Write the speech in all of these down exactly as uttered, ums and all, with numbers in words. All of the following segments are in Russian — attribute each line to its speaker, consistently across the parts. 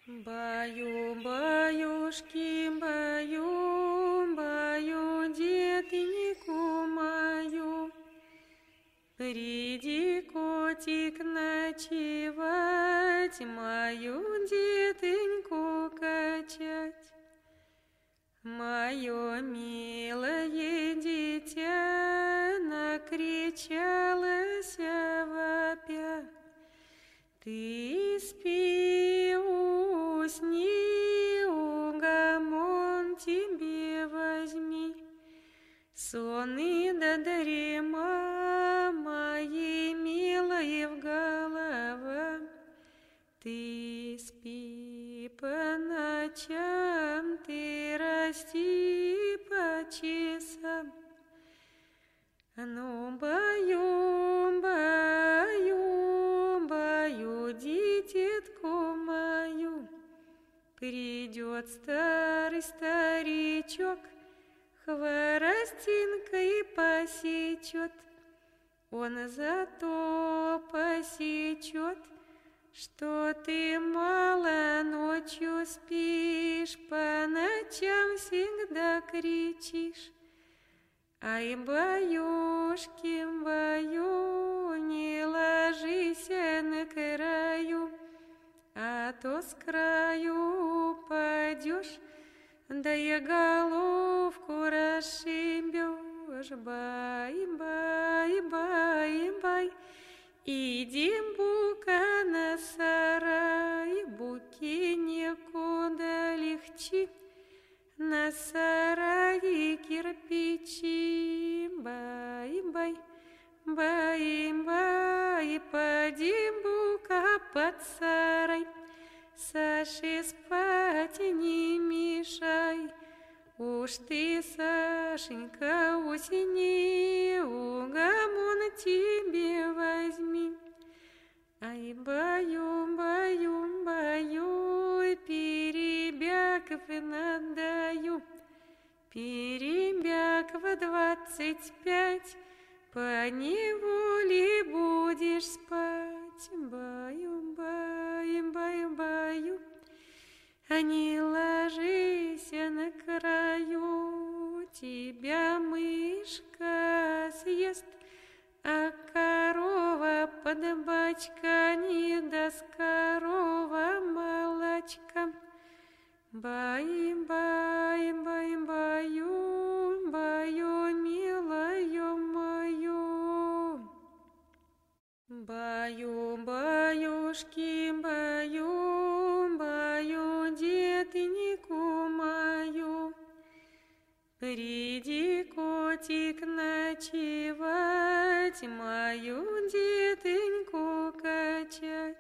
Speaker 1: Баю, баюшки, баю, баю, детеньку мою. Приди, котик, ночевать, мою детеньку качать. Мое милое дитя накричалась вопя. Ты спи, усни, угомон тебе возьми. Сонный да дрема моей милой в голова. Ты спи по ночам, ты расти по часам. Ну, баю, баю, баю, дитятку мою. Придет старый старичок, хворостинкой посечет. Он зато посечет, что ты мало ночью спишь, по ночам всегда кричишь. Ай, баюшки, баю, не ложись на краю, а то с краю упадешь, да и головку расшибешь. Бай, бай, бай, бай, иди, бука, на сарай, буки некуда легчи, на сарае кирпичи. Бай, бай, бай, бай, поди, бука, под сарай, Саше спать не мешай. Уж ты, Сашенька, усни, угомон тебе возьми. Ай, баю, баю, баю, перебяков надаю. Перебяков двадцать пять, по неволе будешь спать. Баю, баю, баю, баю, а не ложись на краю, тебя мышка съест, а корова под бачка не даст, корова молочка. Бай, бай, бай, баю, баю, милою мою. Баю, баюшки, баю, баю, детеньку мою. Приди, котик, ночевать, мою детеньку качать.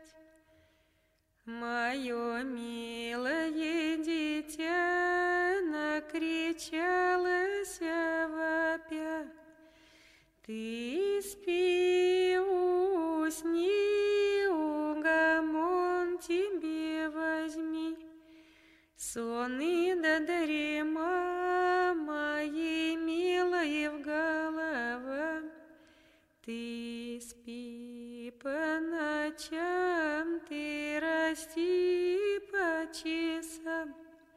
Speaker 1: Мое милое дитя накричалась вопя. Ты спи, усни, угомон тебе возьми. Сонный да дрема моей милой в голова. Ты спи по ночам, ты расти по часам.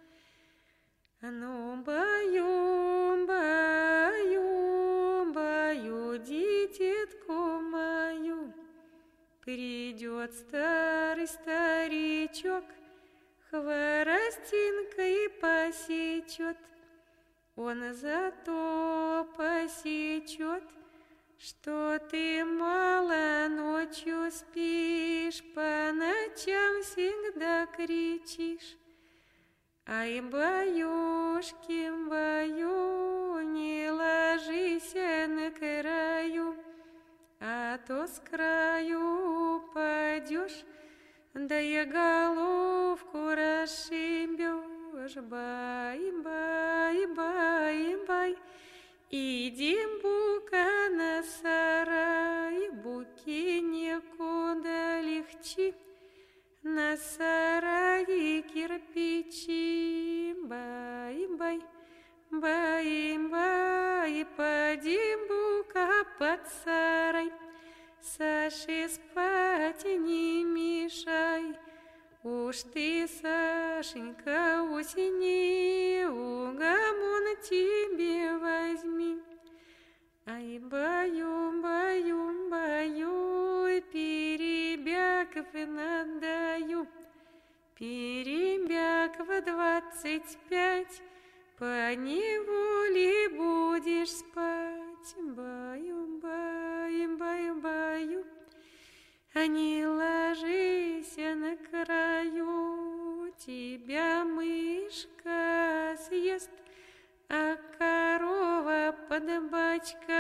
Speaker 1: Ну, баю, баю, баю, дитятку мою. Придет старый старичок, хворостинкой посечет. Он зато посечет, что ты мало ночью спишь, по ночам всегда кричишь. Ай, баюшки, баю, не ложись на краю, а то с краю упадешь, да и головку расшибешь. Бай, бай, бай, бай, иди, бука, на сарай, буки некуда легчи, на сарае кирпичи. Бай, бай, бай, бай, поди, бука, под сарай, Саше спать не мешай. Уж Уж ты, Сашенька, усени, угомон тебе возьми. Ай, баю, баю, баю, перебяков надаю. Перебяков двадцать пять, по неволе будешь спать. Баю, баю, баю, баю, а не ложись на краю. Тебя мышка съест, а корова под бочком